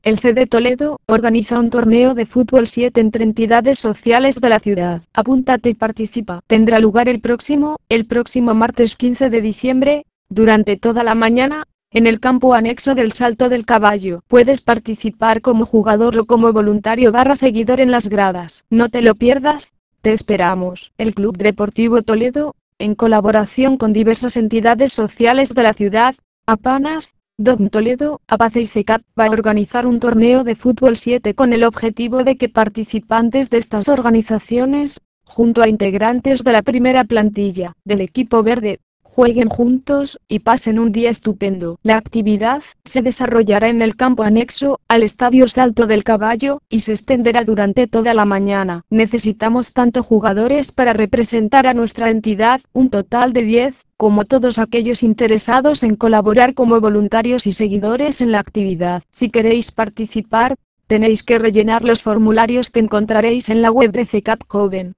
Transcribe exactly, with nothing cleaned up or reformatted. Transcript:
El C D Toledo organiza un torneo de fútbol siete entre entidades sociales de la ciudad. Apúntate y participa. Tendrá lugar el próximo, el próximo martes quince de diciembre, durante toda la mañana, en el campo anexo del Salto del Caballo. Puedes participar como jugador o como voluntario barra seguidor en las gradas. No te lo pierdas, te esperamos. El Club Deportivo Toledo, en colaboración con diversas entidades sociales de la ciudad, APANAS, D O M Toledo, APACE y CECAP, va a organizar un torneo de fútbol siete con el objetivo de que participantes de estas organizaciones, junto a integrantes de la primera plantilla del equipo verde, jueguen juntos y pasen un día estupendo. La actividad se desarrollará en el campo anexo al Estadio Salto del Caballo y se extenderá durante toda la mañana. Necesitamos tanto jugadores para representar a nuestra entidad, un total de diez, como todos aquellos interesados en colaborar como voluntarios y seguidores en la actividad. Si queréis participar, tenéis que rellenar los formularios que encontraréis en la web de CECAP Joven.